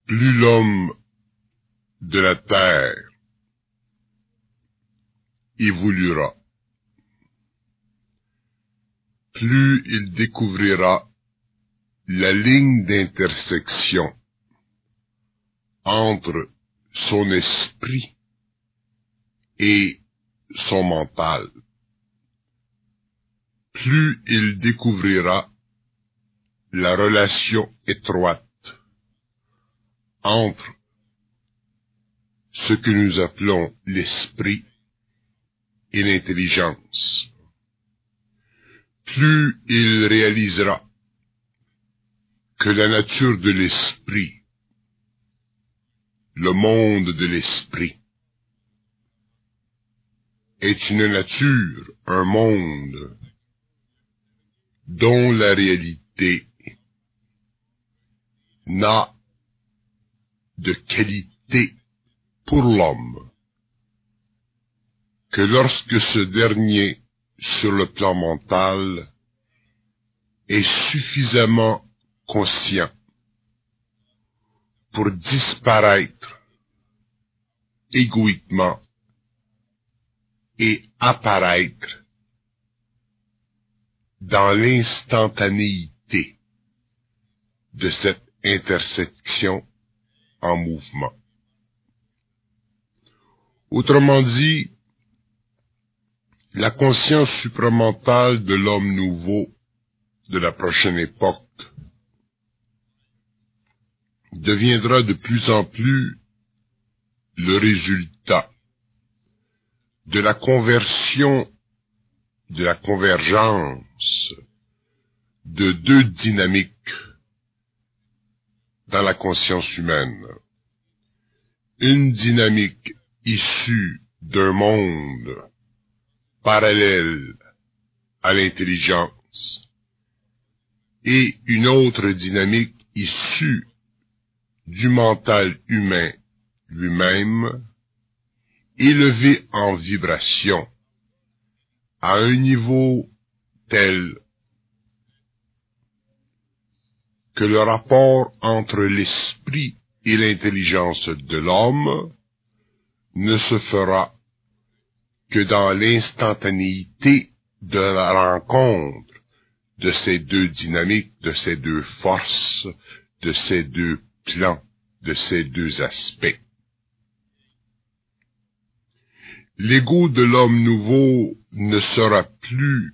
Plus l'homme de la terre évoluera, plus il découvrira la ligne d'intersection entre son esprit et son mental. Plus il découvrira la relation étroite entre ce que nous appelons l'esprit et l'intelligence. Plus il réalisera que la nature de l'esprit, le monde de l'esprit, est une nature, un monde, dont la réalité n'a de qualité pour l'homme que lorsque ce dernier, sur le plan mental, est suffisamment conscient pour disparaître égoïquement et apparaître dans l'instantanéité de cette intersection en mouvement. Autrement dit, la conscience supramentale de l'homme nouveau de la prochaine époque deviendra de plus en plus le résultat de la conversion, de la convergence de deux dynamiques dans la conscience humaine. Une dynamique issue d'un monde parallèle à l'intelligence et une autre dynamique issue du mental humain lui-même, élevé en vibration à un niveau tel que le rapport entre l'esprit et l'intelligence de l'homme ne se fera que dans l'instantanéité de la rencontre de ces deux dynamiques, de ces deux forces, de ces deux plans, de ces deux aspects. L'ego de l'homme nouveau ne sera plus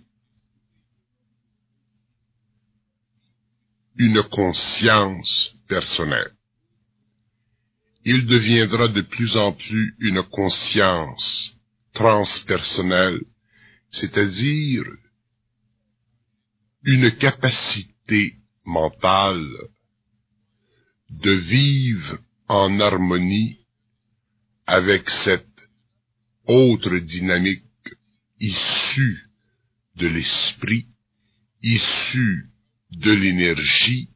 une conscience personnelle. Il deviendra de plus en plus une conscience transpersonnelle, c'est-à-dire une capacité mentale de vivre en harmonie avec cette autre dynamique issue de l'esprit, issue de l'énergie,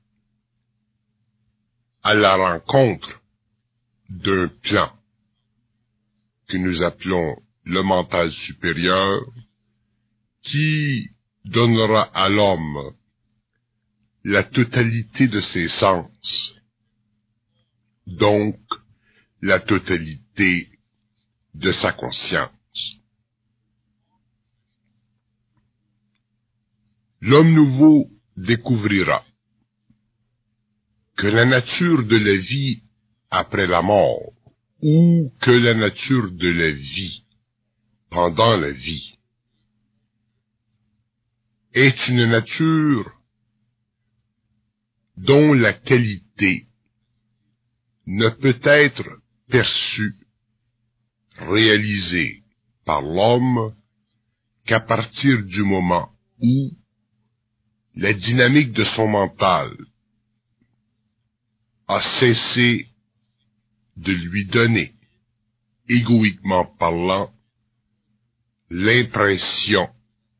à la rencontre d'un plan que nous appelons le mental supérieur, qui donnera à l'homme la totalité de ses sens, donc la totalité de sa conscience. L'homme nouveau découvrira que la nature de la vie après la mort, ou que la nature de la vie pendant la vie, est une nature dont la qualité ne peut être perçue, réalisée par l'homme qu'à partir du moment où la dynamique de son mental a cessé de lui donner, égoïquement parlant, l'impression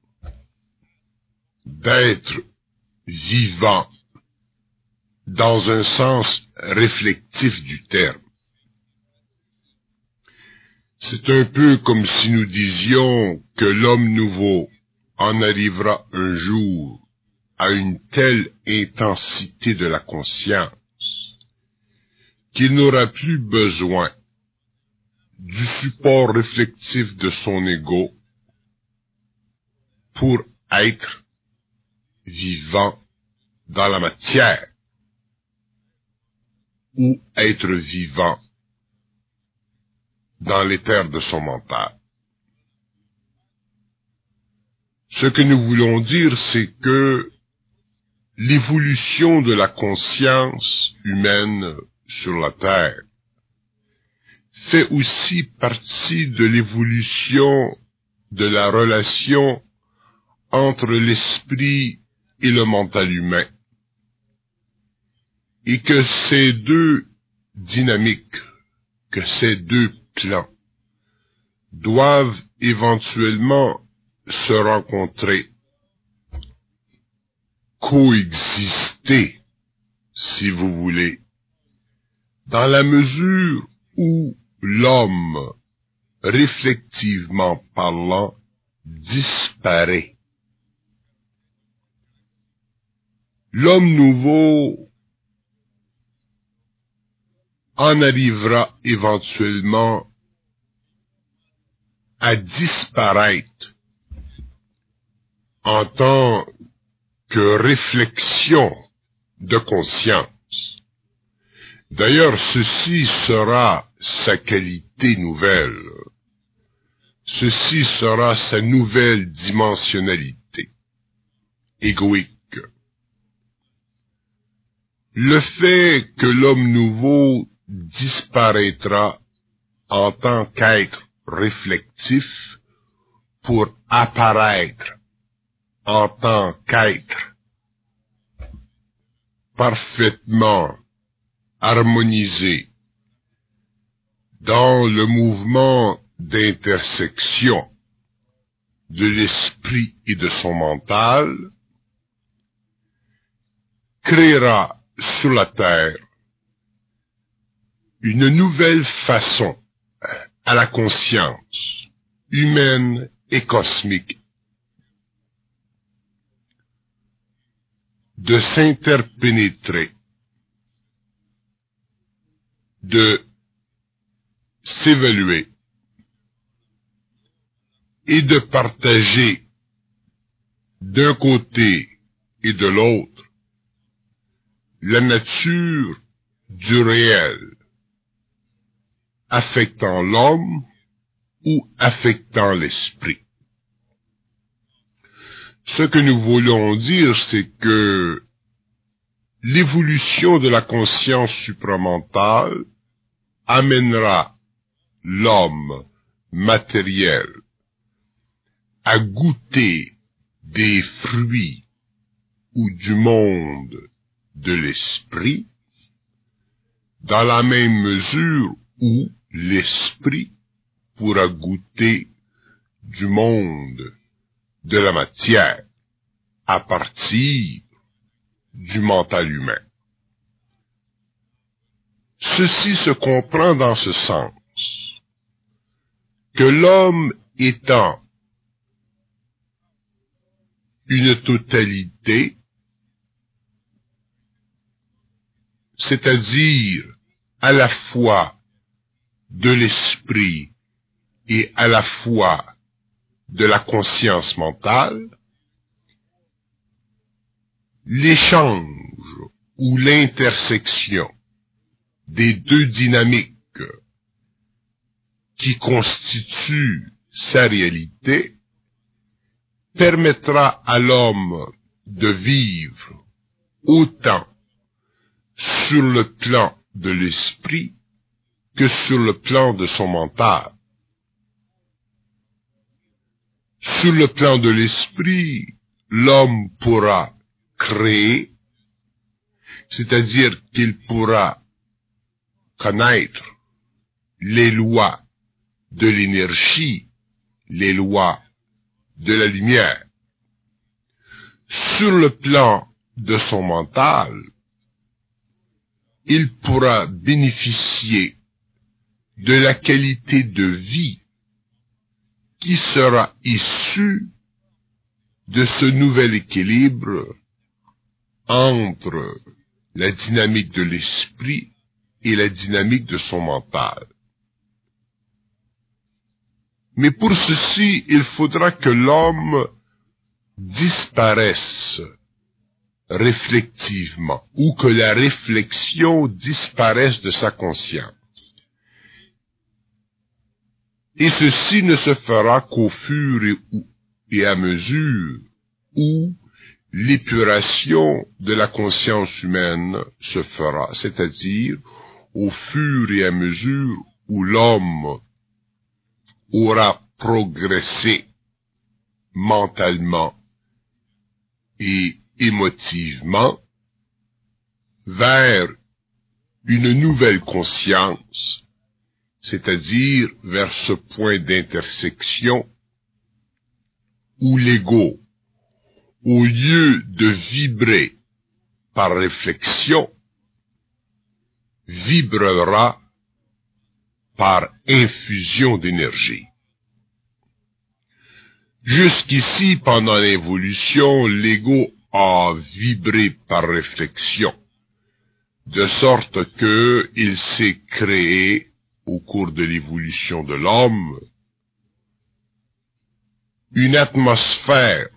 d'être vivant dans un sens réflectif du terme. C'est un peu comme si nous disions que l'homme nouveau en arrivera un jour à une telle intensité de la conscience qu'il n'aura plus besoin du support réflectif de son ego pour être vivant dans la matière ou être vivant dans l'éther de son mental. Ce que nous voulons dire, c'est que l'évolution de la conscience humaine sur la Terre fait aussi partie de l'évolution de la relation entre l'esprit et le mental humain, et que ces deux dynamiques, que ces deux plans doivent éventuellement se rencontrer, coexister, si vous voulez, dans la mesure où l'homme, réflectivement parlant, disparaît. L'homme nouveau en arrivera éventuellement à disparaître en tant que réflexion de conscience. D'ailleurs, ceci sera sa qualité nouvelle. Ceci sera sa nouvelle dimensionnalité égoïque. Le fait que l'homme nouveau disparaîtra en tant qu'être réflectif pour apparaître en tant qu'être parfaitement harmonisé dans le mouvement d'intersection de l'esprit et de son mental, créera sur la Terre une nouvelle façon à la conscience humaine et cosmique de s'interpénétrer, de s'évaluer et de partager d'un côté et de l'autre la nature du réel, affectant l'homme ou affectant l'esprit. Ce que nous voulons dire, c'est que l'évolution de la conscience supramentale amènera l'homme matériel à goûter des fruits ou du monde de l'esprit, dans la même mesure où l'esprit pourra goûter du monde de la matière à partir du mental humain. Ceci se comprend dans ce sens que l'homme étant une totalité, c'est-à-dire à la fois de l'esprit et à la fois de la conscience mentale, l'échange ou l'intersection des deux dynamiques qui constituent sa réalité permettra à l'homme de vivre autant sur le plan de l'esprit que sur le plan de son mental. Sur le plan de l'esprit, l'homme pourra créer, c'est-à-dire qu'il pourra connaître les lois de l'énergie, les lois de la lumière. Sur le plan de son mental, il pourra bénéficier de la qualité de vie qui sera issue de ce nouvel équilibre entre la dynamique de l'esprit et la dynamique de son mental. Mais pour ceci, il faudra que l'homme disparaisse réflectivement, ou que la réflexion disparaisse de sa conscience. Et ceci ne se fera qu'au fur et à mesure où l'épuration de la conscience humaine se fera, c'est-à-dire au fur et à mesure où l'homme aura progressé mentalement et émotivement vers une nouvelle conscience, c'est-à-dire vers ce point d'intersection où l'ego, au lieu de vibrer par réflexion, vibrera par infusion d'énergie. Jusqu'ici, pendant l'évolution, l'ego a vibré par réflexion, de sorte que il s'est créé, au cours de l'évolution de l'homme, une atmosphère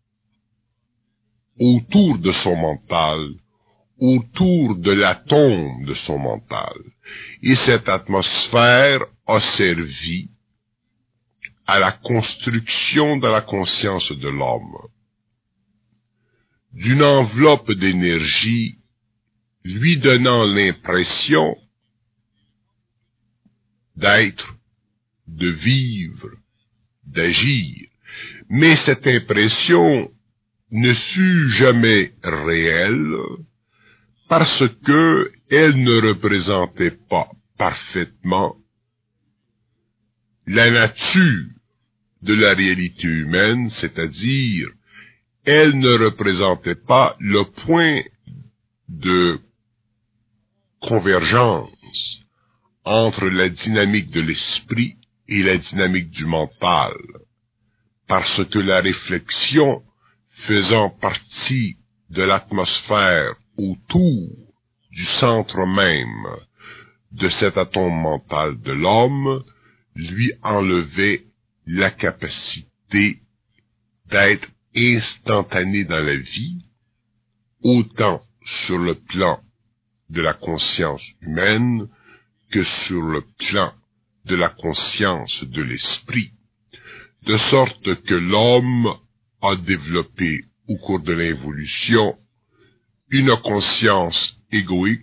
autour de son mental, autour de l'atome de son mental. Et cette atmosphère a servi à la construction de la conscience de l'homme, d'une enveloppe d'énergie lui donnant l'impression d'être, de vivre, d'agir. Mais cette impression ne fut jamais réelle parce que elle ne représentait pas parfaitement la nature de la réalité humaine, c'est-à-dire elle ne représentait pas le point de convergence entre la dynamique de l'esprit et la dynamique du mental, parce que la réflexion faisant partie de l'atmosphère autour du centre même de cet atome mental de l'homme, lui enlevait la capacité d'être instantané dans la vie, autant sur le plan de la conscience humaine que sur le plan de la conscience de l'esprit, de sorte que l'homme a développé au cours de l'évolution une conscience égoïque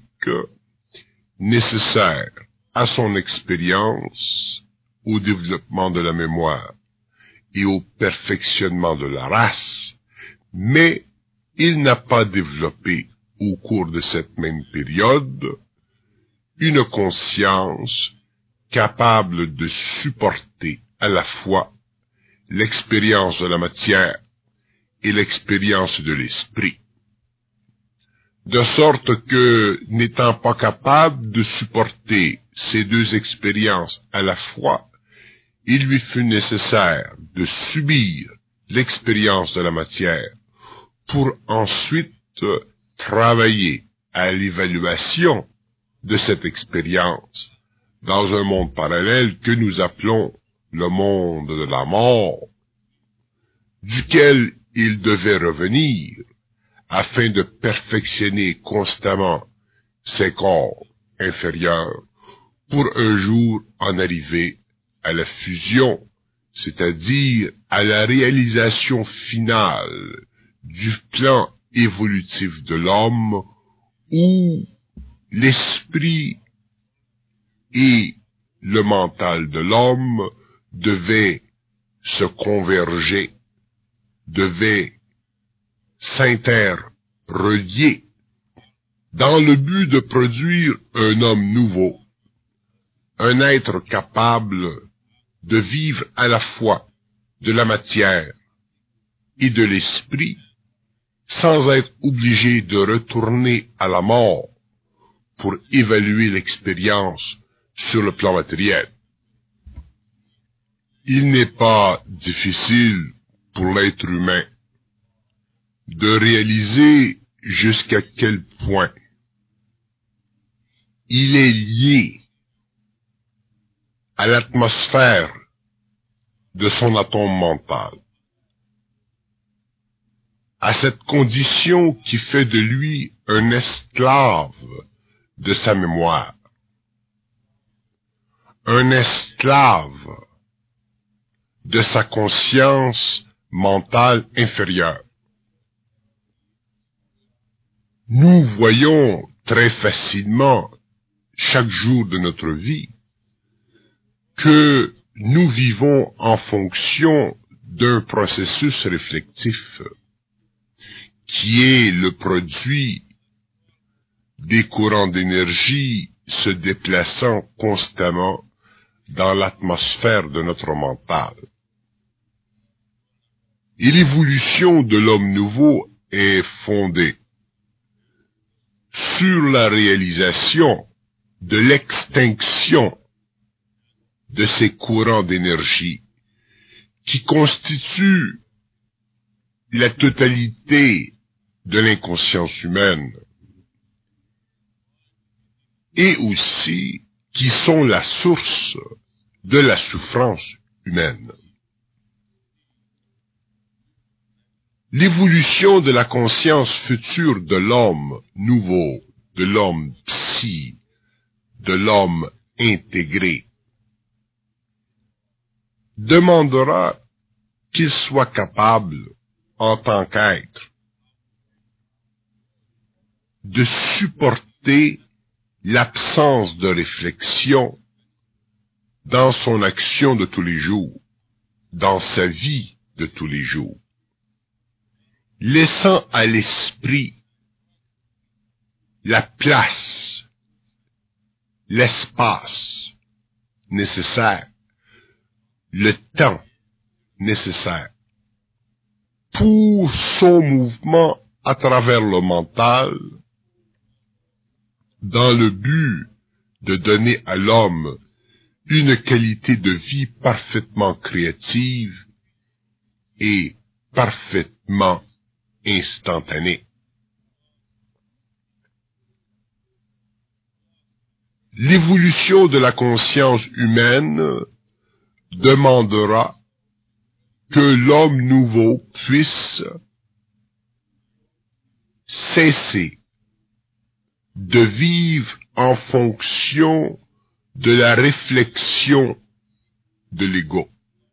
nécessaire à son expérience, au développement de la mémoire et au perfectionnement de la race, mais il n'a pas développé au cours de cette même période une conscience capable de supporter à la fois l'expérience de la matière et l'expérience de l'esprit. De sorte que, n'étant pas capable de supporter ces deux expériences à la fois, il lui fut nécessaire de subir l'expérience de la matière pour ensuite travailler à l'évaluation de cette expérience dans un monde parallèle que nous appelons le monde de la mort, duquel il devait revenir afin de perfectionner constamment ses corps inférieurs pour un jour en arriver à la fusion, c'est-à-dire à la réalisation finale du plan évolutif de l'homme où l'esprit et le mental de l'homme devaient se converger, devaient s'interrelier dans le but de produire un homme nouveau, un être capable de vivre à la fois de la matière et de l'esprit, sans être obligé de retourner à la mort pour évaluer l'expérience sur le plan matériel. Il n'est pas difficile pour l'être humain de réaliser jusqu'à quel point il est lié à l'atmosphère de son atome mental, à cette condition qui fait de lui un esclave de sa mémoire, un esclave de sa conscience mentale inférieure. Nous voyons très facilement, chaque jour de notre vie, que nous vivons en fonction d'un processus réflectif qui est le produit des courants d'énergie se déplaçant constamment dans l'atmosphère de notre mental. Et l'évolution de l'homme nouveau est fondée sur la réalisation de l'extinction de ces courants d'énergie qui constituent la totalité de l'inconscience humaine et aussi qui sont la source de la souffrance humaine. L'évolution de la conscience future de l'homme nouveau, de l'homme psy, de l'homme intégré, demandera qu'il soit capable, en tant qu'être, de supporter l'absence de réflexion dans son action de tous les jours, dans sa vie de tous les jours, laissant à l'esprit la place, l'espace nécessaire, le temps nécessaire pour son mouvement à travers le mental, dans le but de donner à l'homme une qualité de vie parfaitement créative et parfaitement instantanée. L'évolution de la conscience humaine demandera que l'homme nouveau puisse cesser de vivre en fonction de la réflexion de l'ego.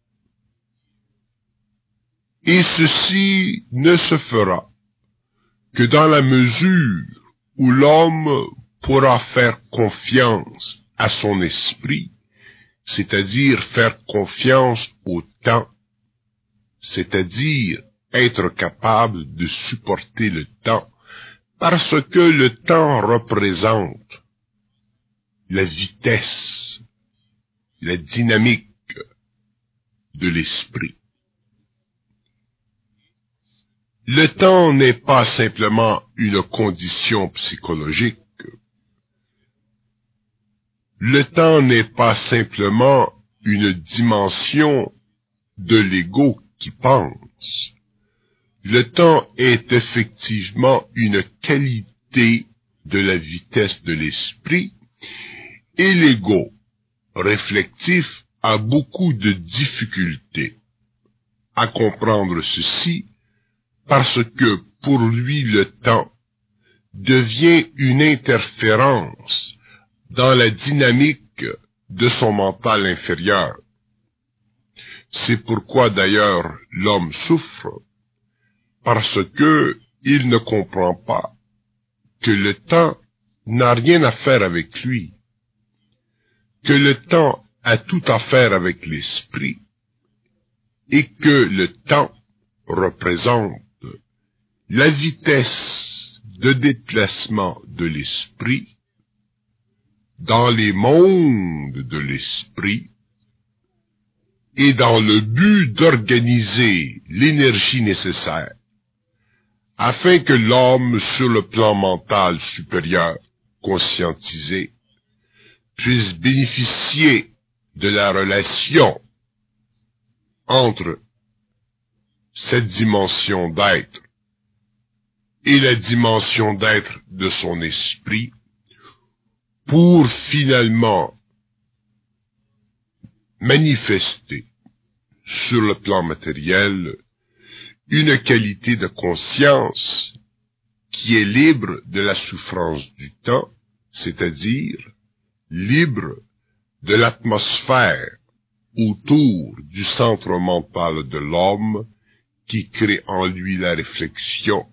Et ceci ne se fera que dans la mesure où l'homme pourra faire confiance à son esprit, c'est-à-dire faire confiance au temps, c'est-à-dire être capable de supporter le temps, parce que le temps représente la vitesse, la dynamique de l'esprit. Le temps n'est pas simplement une condition psychologique. Le temps n'est pas simplement une dimension de l'ego qui pense. Le temps est effectivement une qualité de la vitesse de l'esprit et l'ego réflectif a beaucoup de difficultés à comprendre ceci parce que pour lui le temps devient une interférence dans la dynamique de son mental inférieur. C'est pourquoi d'ailleurs l'homme souffre, parce que il ne comprend pas que le temps n'a rien à faire avec lui, que le temps a tout à faire avec l'esprit, et que le temps représente la vitesse de déplacement de l'esprit dans les mondes de l'esprit et dans le but d'organiser l'énergie nécessaire afin que l'homme sur le plan mental supérieur, conscientisé, puisse bénéficier de la relation entre cette dimension d'être et la dimension d'être de son esprit, pour finalement manifester sur le plan matériel une qualité de conscience qui est libre de la souffrance du temps, c'est-à-dire libre de l'atmosphère autour du centre mental de l'homme qui crée en lui la réflexion,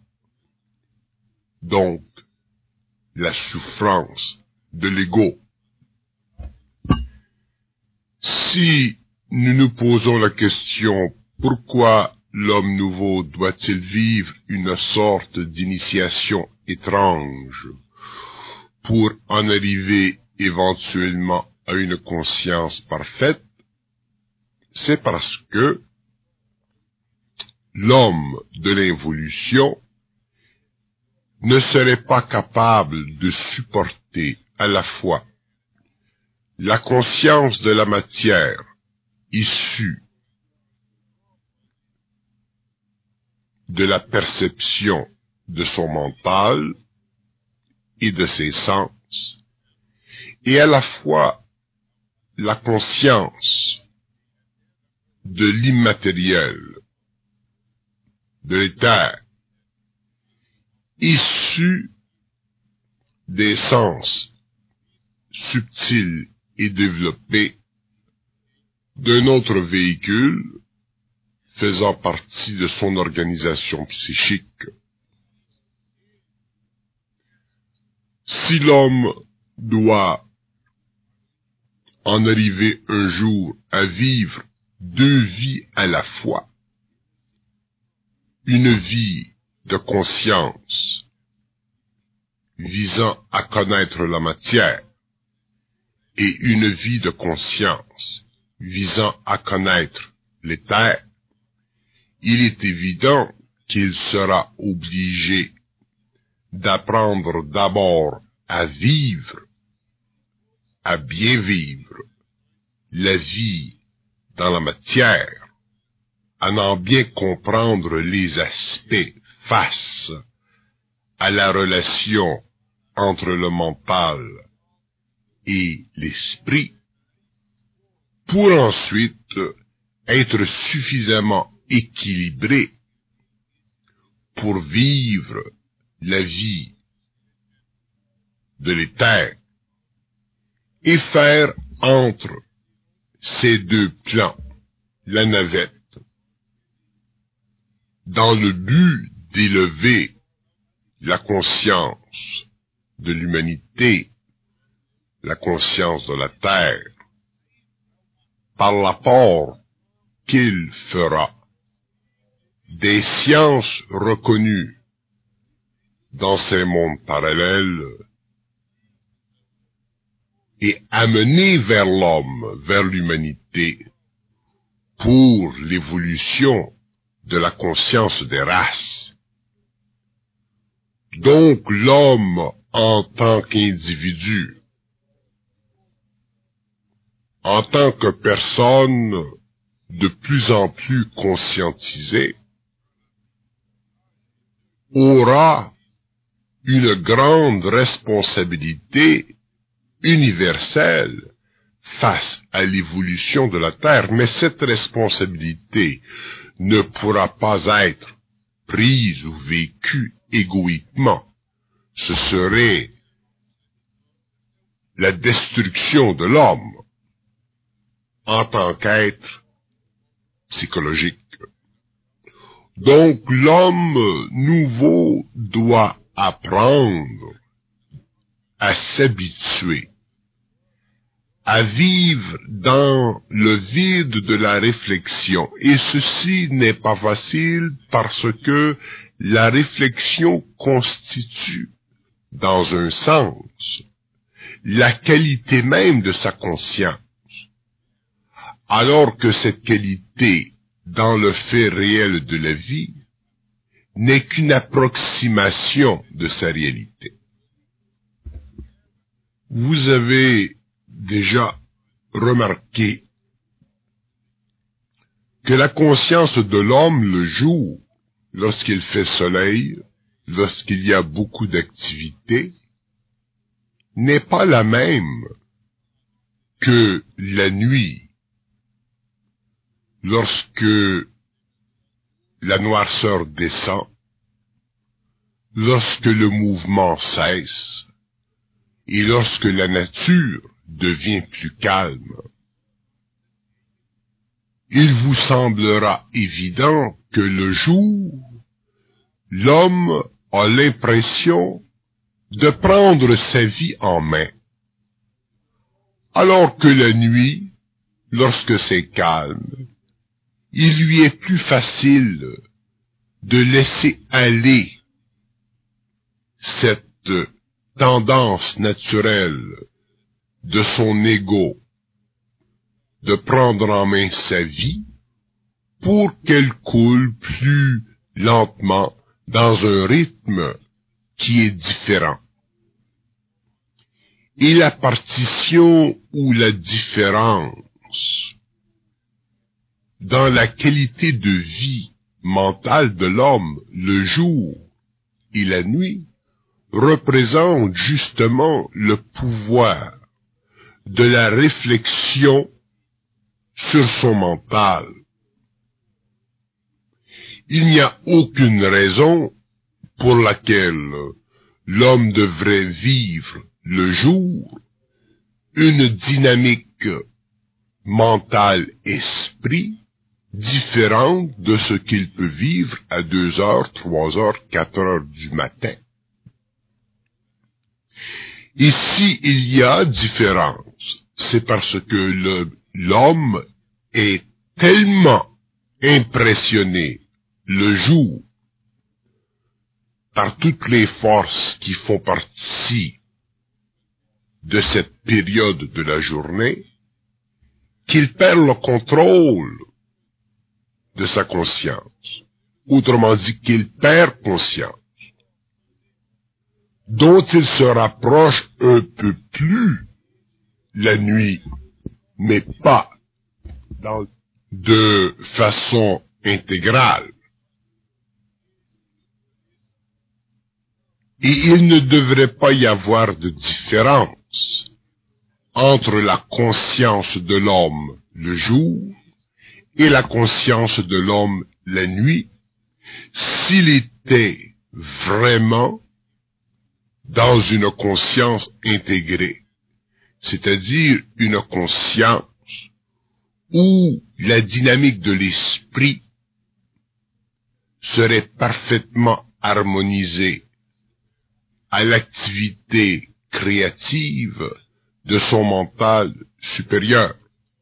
donc la souffrance de l'ego. Si nous nous posons la question pourquoi l'homme nouveau doit-il vivre une sorte d'initiation étrange pour en arriver éventuellement à une conscience parfaite, c'est parce que l'homme de l'involution ne serait pas capable de supporter à la fois la conscience de la matière issue de la perception de son mental et de ses sens, et à la fois la conscience de l'immatériel, de l'éther, issu des sens subtils et développés d'un autre véhicule faisant partie de son organisation psychique. Si l'homme doit en arriver un jour à vivre deux vies à la fois, une vie de conscience visant à connaître la matière et une vie de conscience visant à connaître l'éther, il est évident qu'il sera obligé d'apprendre d'abord à vivre, à bien vivre la vie dans la matière, à en bien comprendre les aspects face à la relation entre le mental et l'esprit, pour ensuite être suffisamment équilibré pour vivre la vie de l'éther et faire entre ces deux plans la navette dans le but d'élever la conscience de l'humanité, la conscience de la terre, par l'apport qu'il fera des sciences reconnues dans ces mondes parallèles et amenées vers l'homme, vers l'humanité, pour l'évolution de la conscience des races. Donc l'homme en tant qu'individu, en tant que personne de plus en plus conscientisée, aura une grande responsabilité universelle face à l'évolution de la Terre, mais cette responsabilité ne pourra pas être prise ou vécue égoïquement. Ce serait la destruction de l'homme en tant qu'être psychologique. Donc l'homme nouveau doit apprendre à s'habituer à vivre dans le vide de la réflexion. Et ceci n'est pas facile parce que la réflexion constitue, dans un sens, la qualité même de sa conscience, alors que cette qualité, dans le fait réel de la vie, n'est qu'une approximation de sa réalité. Vous avez déjà remarqué que la conscience de l'homme le jour, lorsqu'il fait soleil, lorsqu'il y a beaucoup d'activité, n'est pas la même que la nuit, lorsque la noirceur descend, lorsque le mouvement cesse et lorsque la nature devient plus calme. Il vous semblera évident que le jour, l'homme a l'impression de prendre sa vie en main, alors que la nuit, lorsque c'est calme, il lui est plus facile de laisser aller cette tendance naturelle de son ego de prendre en main sa vie pour qu'elle coule plus lentement dans un rythme qui est différent. Et la partition ou la différence dans la qualité de vie mentale de l'homme le jour et la nuit représente justement le pouvoir de la réflexion sur son mental. Il n'y a aucune raison pour laquelle l'homme devrait vivre le jour une dynamique mentale-esprit différente de ce qu'il peut vivre à 2 heures, 3 heures, 4 heures du matin. Et s'il y a différence, c'est parce que l'homme est tellement impressionné le jour par toutes les forces qui font partie de cette période de la journée qu'il perd le contrôle de sa conscience. Autrement dit, qu'il perd conscience, dont il se rapproche un peu plus la nuit, mais pas de façon intégrale. Et il ne devrait pas y avoir de différence entre la conscience de l'homme le jour et la conscience de l'homme la nuit, s'il était vraiment dans une conscience intégrée, c'est-à-dire une conscience où la dynamique de l'esprit serait parfaitement harmonisée à l'activité créative de son mental supérieur.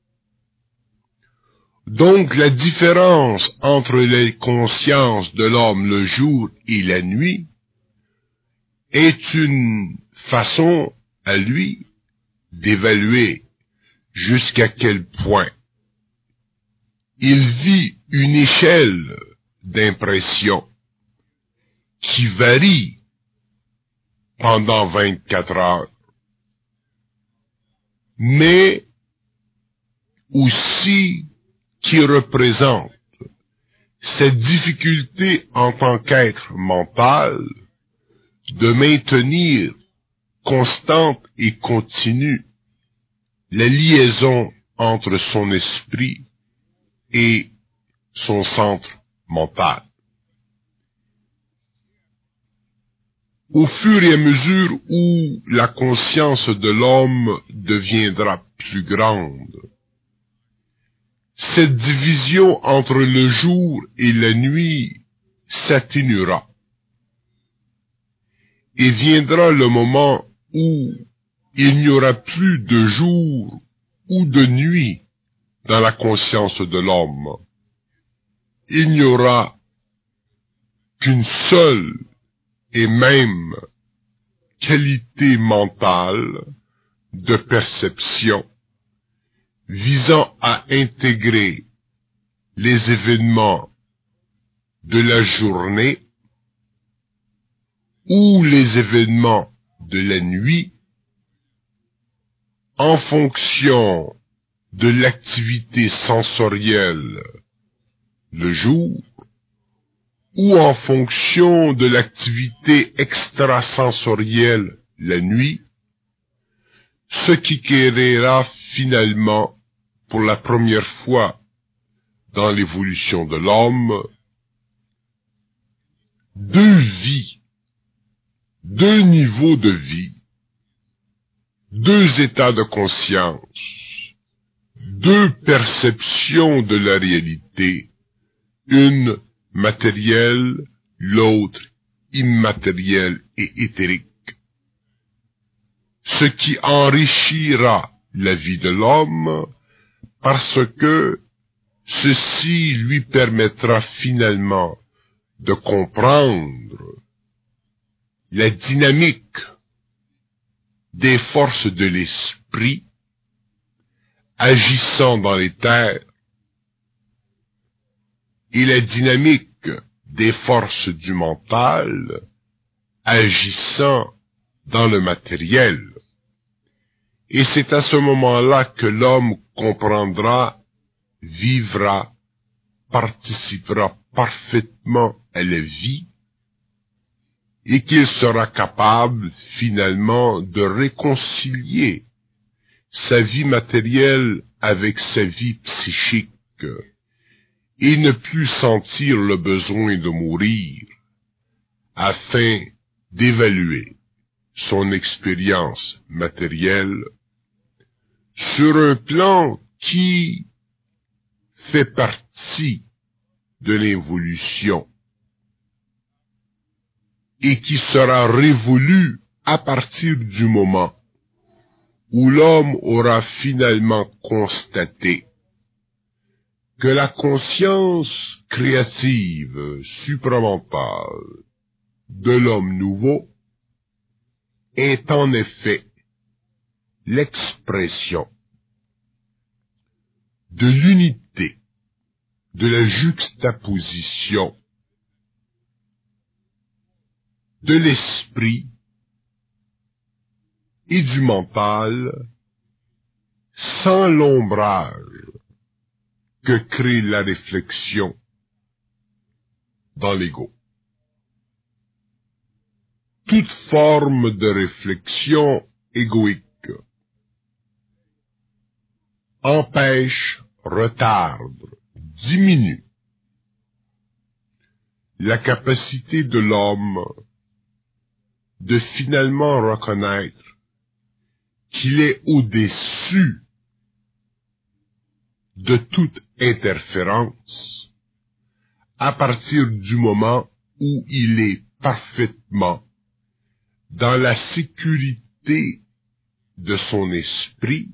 Donc la différence entre les consciences de l'homme le jour et la nuit est une façon à lui d'évaluer jusqu'à quel point il vit une échelle d'impression qui varie pendant 24 heures, mais aussi qui représente cette difficulté en tant qu'être mental de maintenir constante et continue la liaison entre son esprit et son centre mental. Au fur et à mesure où la conscience de l'homme deviendra plus grande, cette division entre le jour et la nuit s'atténuera. Et viendra le moment où il n'y aura plus de jour ou de nuit dans la conscience de l'homme. Il n'y aura qu'une seule et même qualité mentale de perception visant à intégrer les événements de la journée ou les événements de la nuit en fonction de l'activité sensorielle le jour ou en fonction de l'activité extrasensorielle la nuit, ce qui créera finalement, pour la première fois dans l'évolution de l'homme, deux vies, deux niveaux de vie, deux états de conscience, deux perceptions de la réalité, une matérielle, l'autre immatérielle et éthérique, ce qui enrichira la vie de l'homme parce que ceci lui permettra finalement de comprendre la dynamique des forces de l'esprit agissant dans les terres et la dynamique des forces du mental agissant dans le matériel. Et c'est à ce moment-là que l'homme comprendra, vivra, participera parfaitement à la vie et qu'il sera capable finalement de réconcilier sa vie matérielle avec sa vie psychique et ne plus sentir le besoin de mourir afin d'évaluer son expérience matérielle sur un plan qui fait partie de l'évolution et qui sera révolu à partir du moment où l'homme aura finalement constaté que la conscience créative supramentale de l'homme nouveau est en effet l'expression de l'unité, de la juxtaposition de l'esprit et du mental sans l'ombrage que crée la réflexion dans l'ego. Toute forme de réflexion égoïque empêche, retarde, diminue la capacité de l'homme de finalement reconnaître qu'il est au-dessus de toute interférence à partir du moment où il est parfaitement dans la sécurité de son esprit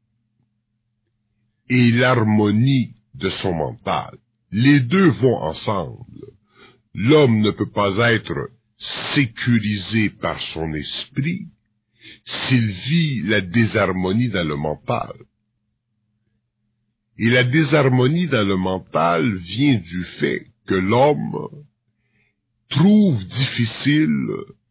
et l'harmonie de son mental. Les deux vont ensemble. L'homme ne peut pas être sécurisé par son esprit s'il vit la désharmonie dans le mental. Et la désharmonie dans le mental vient du fait que l'homme trouve difficile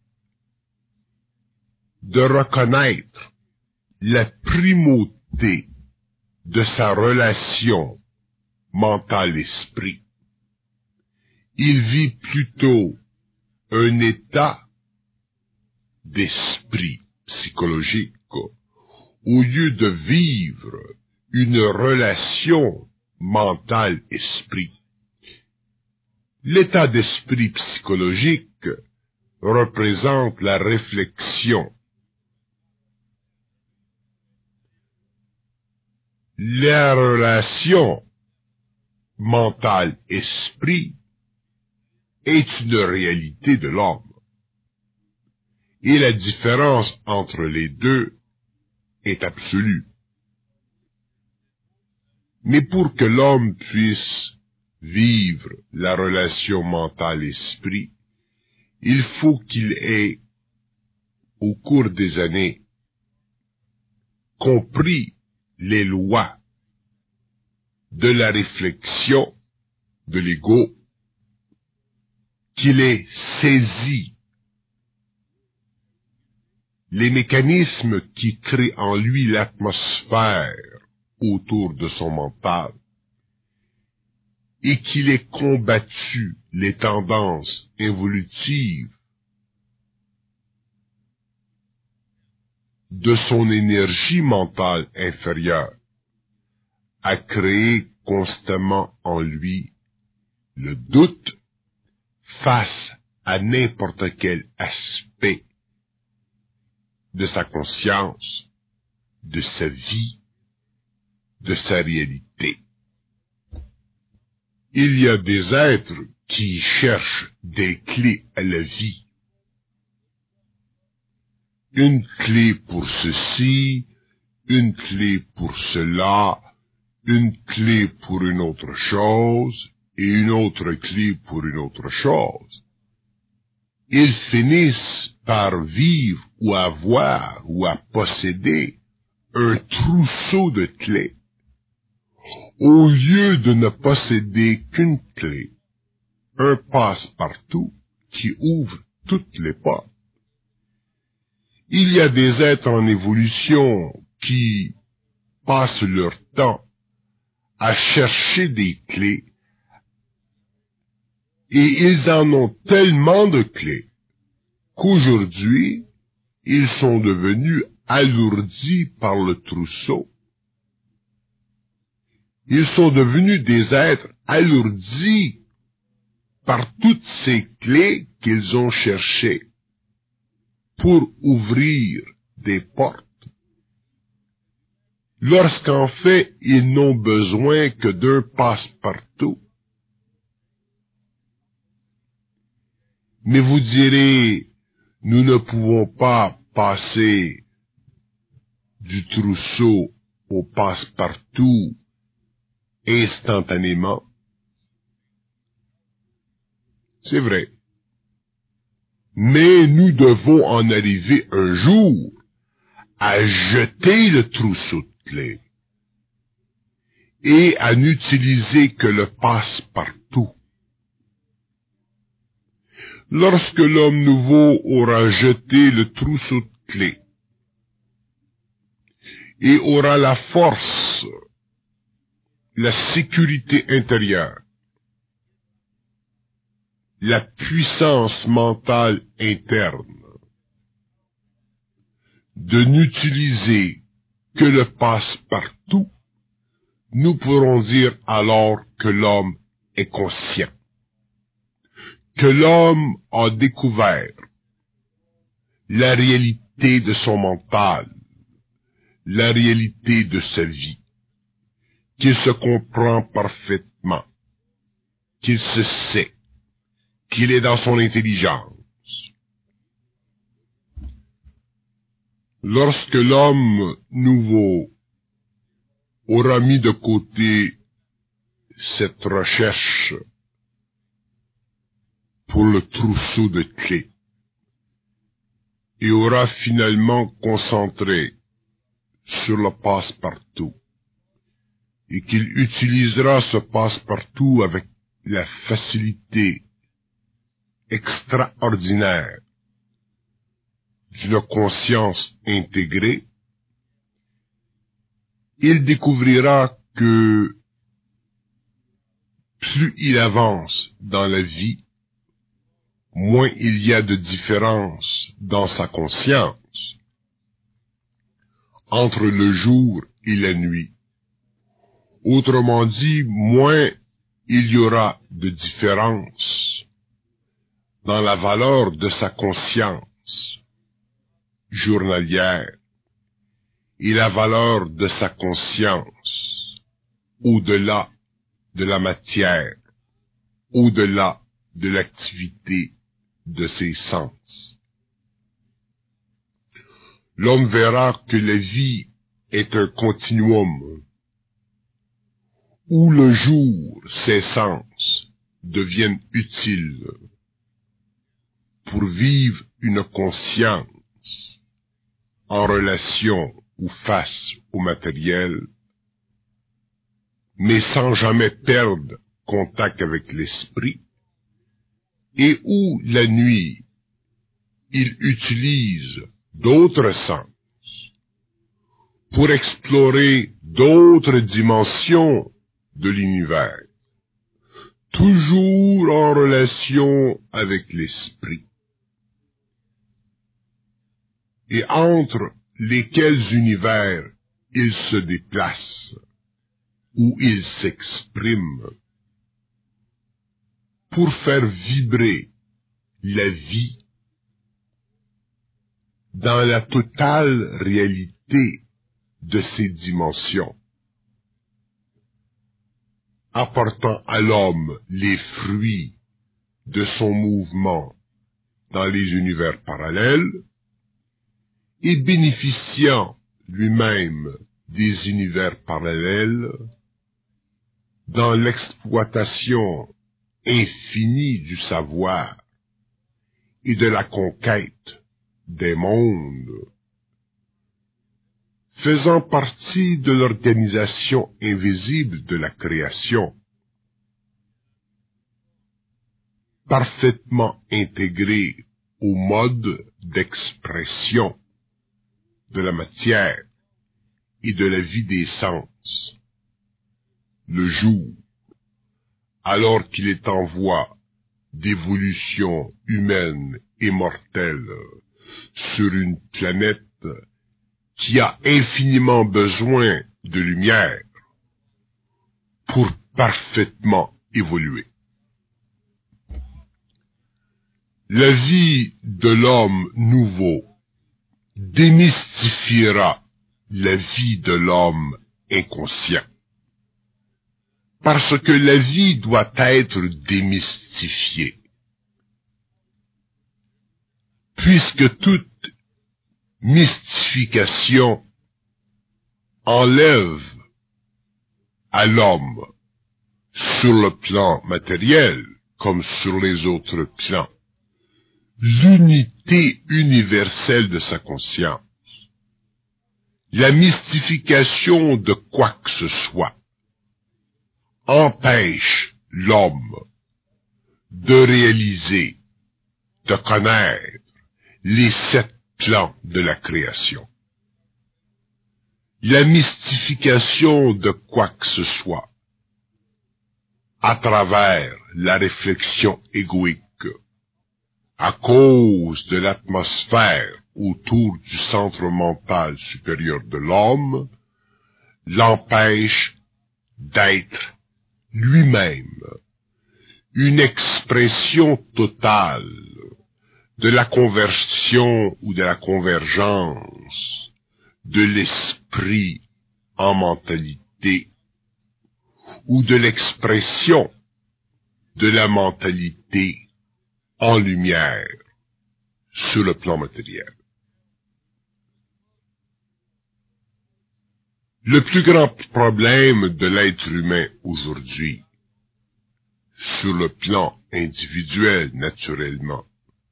de reconnaître la primauté de sa relation mental-esprit. Il vit plutôt un état d'esprit psychologique au lieu de vivre une relation mental-esprit. L'état d'esprit psychologique représente la réflexion. La relation mental-esprit est une réalité de l'homme. Et la différence entre les deux est absolue. Mais pour que l'homme puisse vivre la relation mental-esprit, il faut qu'il ait, au cours des années, compris les lois de la réflexion de l'ego, qu'il ait saisi les mécanismes qui créent en lui l'atmosphère autour de son mental, et qu'il ait combattu les tendances évolutives de son énergie mentale inférieure, a créé constamment en lui le doute face à n'importe quel aspect de sa conscience, de sa vie, de sa réalité. Il y a des êtres qui cherchent des clés à la vie. Une clé pour ceci, une clé pour cela, une clé pour une autre chose, et une autre clé pour une autre chose. Ils finissent par vivre ou avoir ou à posséder un trousseau de clés, au lieu de ne posséder qu'une clé, un passe-partout qui ouvre toutes les portes. Il y a des êtres en évolution qui passent leur temps à chercher des clés, et ils en ont tellement de clés qu'aujourd'hui, ils sont devenus alourdis par le trousseau. Ils sont devenus des êtres alourdis par toutes ces clés qu'ils ont cherchées pour ouvrir des portes, lorsqu'en fait, ils n'ont besoin que d'un passe-partout. Mais vous direz, nous ne pouvons pas passer du trousseau au passe-partout instantanément. C'est vrai. Mais nous devons en arriver un jour à jeter le trousseau de clés et à n'utiliser que le passe-partout. Lorsque l'homme nouveau aura jeté le trousseau de clés et aura la force, la sécurité intérieure, la puissance mentale interne, de n'utiliser que le passe-partout, nous pourrons dire alors que l'homme est conscient, que l'homme a découvert la réalité de son mental, la réalité de sa vie, qu'il se comprend parfaitement, qu'il se sait, qu'il est dans son intelligence. Lorsque l'homme nouveau aura mis de côté cette recherche pour le trousseau de clés et aura finalement concentré sur le passe-partout et qu'il utilisera ce passe-partout avec la facilité extraordinaire d'une conscience intégrée, il découvrira que plus il avance dans la vie, moins il y a de différence dans sa conscience entre le jour et la nuit. Autrement dit, moins il y aura de différence dans la valeur de sa conscience journalière et la valeur de sa conscience au-delà de la matière, au-delà de l'activité de ses sens. L'homme verra que la vie est un continuum où le jour, ses sens deviennent utiles pour vivre une conscience en relation ou face au matériel, mais sans jamais perdre contact avec l'esprit, et où la nuit, il utilise d'autres sens pour explorer d'autres dimensions de l'univers, toujours en relation avec l'esprit. Et entre lesquels univers il se déplace, où il s'exprime, pour faire vibrer la vie dans la totale réalité de ses dimensions, apportant à l'homme les fruits de son mouvement dans les univers parallèles et bénéficiant lui-même des univers parallèles dans l'exploitation infinie du savoir et de la conquête des mondes, faisant partie de l'organisation invisible de la création, parfaitement intégrée au mode d'expression de la matière et de la vie des sens. Le jour, alors qu'il est en voie d'évolution humaine et mortelle sur une planète qui a infiniment besoin de lumière pour parfaitement évoluer. La vie de l'homme nouveau démystifiera la vie de l'homme inconscient, parce que la vie doit être démystifiée, puisque toute mystification enlève à l'homme, sur le plan matériel comme sur les autres plans, l'unité universelle de sa conscience. La mystification de quoi que ce soit empêche l'homme de réaliser, de connaître les 7 plans de la création. La mystification de quoi que ce soit à travers la réflexion égoïque à cause de l'atmosphère autour du centre mental supérieur de l'homme, l'empêche d'être lui-même une expression totale de la conversion ou de la convergence de l'esprit en mentalité ou de l'expression de la mentalité en lumière sur le plan matériel. Le plus grand problème de l'être humain aujourd'hui, sur le plan individuel naturellement,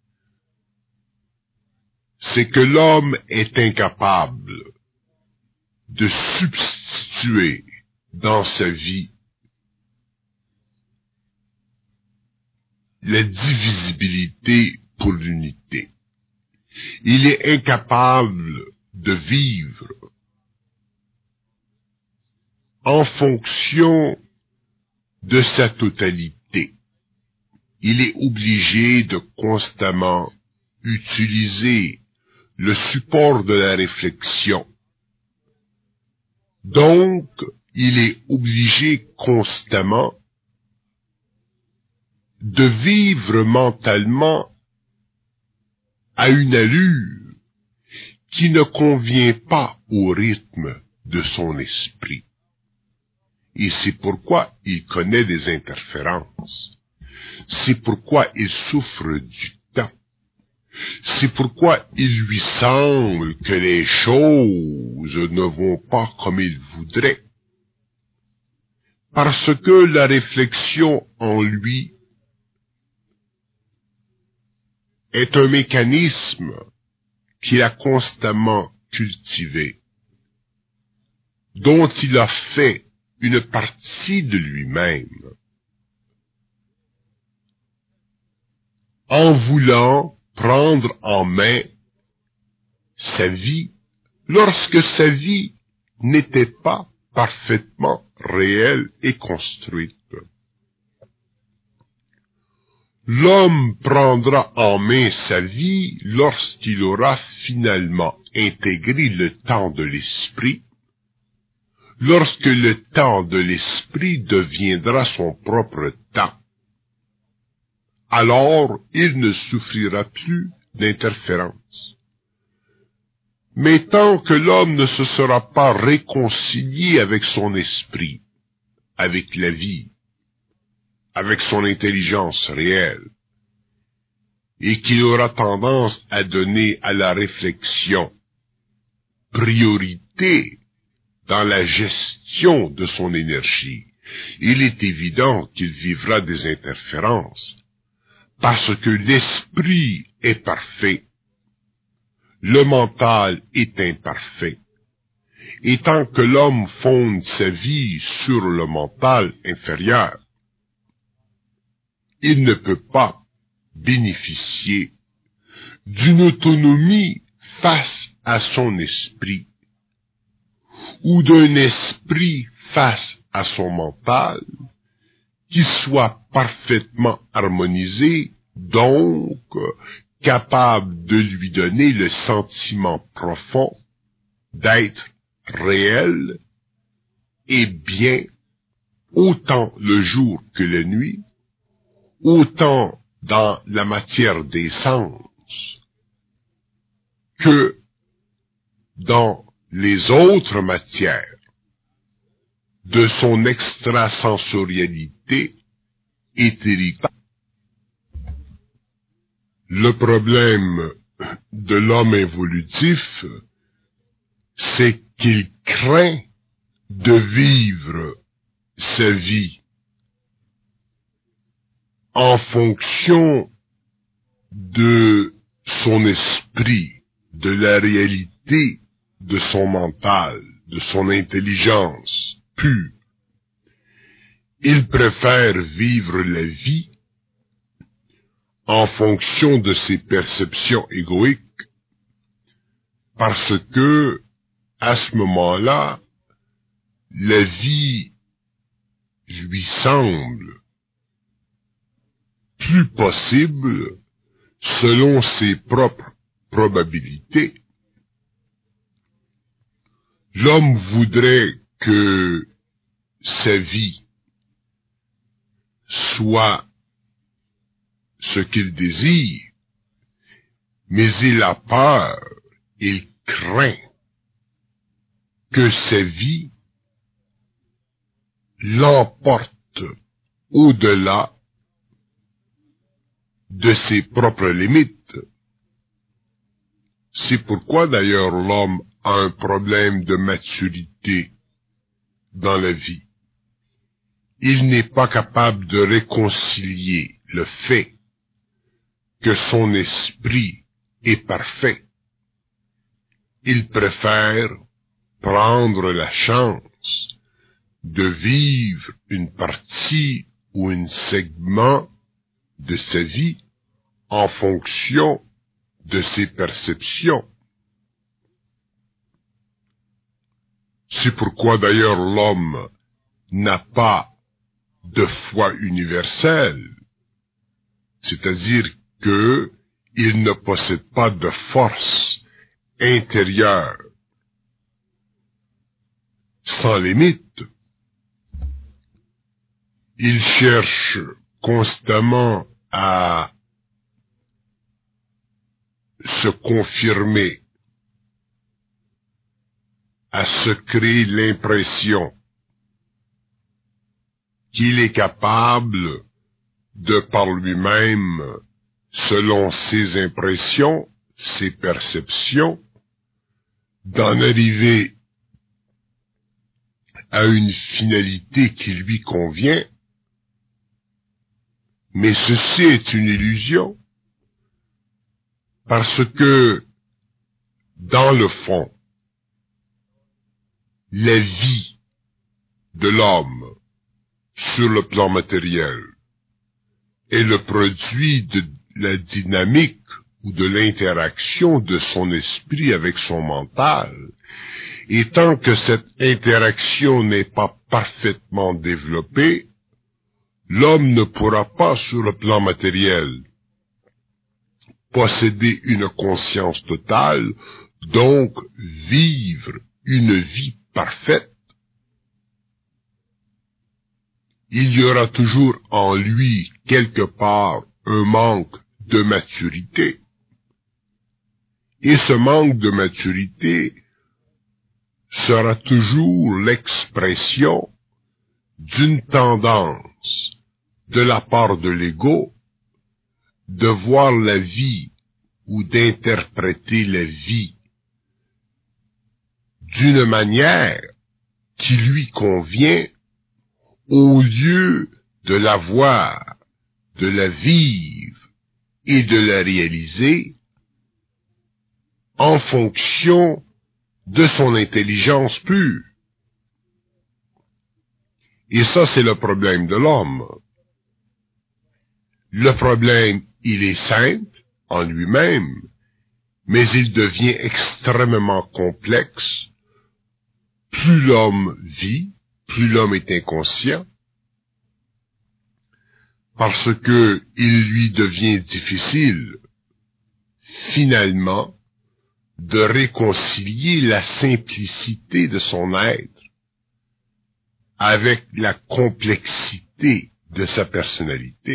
c'est que l'homme est incapable de substituer dans sa vie la divisibilité pour l'unité. Il est incapable de vivre en fonction de sa totalité. Il est obligé de constamment utiliser le support de la réflexion. Donc, il est obligé constamment de vivre mentalement à une allure qui ne convient pas au rythme de son esprit. Et c'est pourquoi il connaît des interférences. C'est pourquoi il souffre du temps. C'est pourquoi il lui semble que les choses ne vont pas comme il voudrait. Parce que la réflexion en lui est un mécanisme qu'il a constamment cultivé, dont il a fait une partie de lui-même, en voulant prendre en main sa vie, lorsque sa vie n'était pas parfaitement réelle et construite. L'homme prendra en main sa vie lorsqu'il aura finalement intégré le temps de l'esprit, lorsque le temps de l'esprit deviendra son propre temps. Alors, il ne souffrira plus d'interférence. Mais tant que l'homme ne se sera pas réconcilié avec son esprit, avec la vie, avec son intelligence réelle, et qu'il aura tendance à donner à la réflexion priorité dans la gestion de son énergie, il est évident qu'il vivra des interférences, parce que l'esprit est parfait, le mental est imparfait, et tant que l'homme fonde sa vie sur le mental inférieur, il ne peut pas bénéficier d'une autonomie face à son esprit, ou d'un esprit face à son mental, qui soit parfaitement harmonisé, donc capable de lui donner le sentiment profond d'être réel et bien autant le jour que la nuit, autant dans la matière des sens que dans les autres matières de son extrasensorialité éthérique. Le problème de l'homme évolutif, c'est qu'il craint de vivre sa vie en fonction de son esprit, de la réalité de son mental, de son intelligence pure. Il préfère vivre la vie en fonction de ses perceptions égoïques, parce que, à ce moment-là, la vie lui semble plus possible selon ses propres probabilités. L'homme voudrait que sa vie soit ce qu'il désire, mais il a peur, il craint que sa vie l'emporte au-delà de ses propres limites. C'est pourquoi d'ailleurs l'homme a un problème de maturité dans la vie. Il n'est pas capable de réconcilier le fait que son esprit est parfait. Il préfère prendre la chance de vivre une partie ou un segment de sa vie en fonction de ses perceptions. C'est pourquoi d'ailleurs l'homme n'a pas de foi universelle, c'est-à-dire que il ne possède pas de force intérieure sans limite. Il cherche constamment à se confirmer, à se créer l'impression qu'il est capable de par lui-même, selon ses impressions, ses perceptions, d'en arriver à une finalité qui lui convient, mais ceci est une illusion, parce que, dans le fond, la vie de l'homme sur le plan matériel est le produit de la dynamique ou de l'interaction de son esprit avec son mental. Et tant que cette interaction n'est pas parfaitement développée, l'homme ne pourra pas, sur le plan matériel, posséder une conscience totale, donc vivre une vie parfaite. Il y aura toujours en lui, quelque part, un manque de maturité. Et ce manque de maturité sera toujours l'expression d'une tendance de la part de l'ego de voir la vie ou d'interpréter la vie d'une manière qui lui convient au lieu de la voir, de la vivre et de la réaliser en fonction de son intelligence pure. Et ça, c'est le problème de l'homme. Le problème, il est simple en lui-même, mais il devient extrêmement complexe. Plus l'homme vit, plus l'homme est inconscient, parce que il lui devient difficile, finalement, de réconcilier la simplicité de son être avec la complexité de sa personnalité.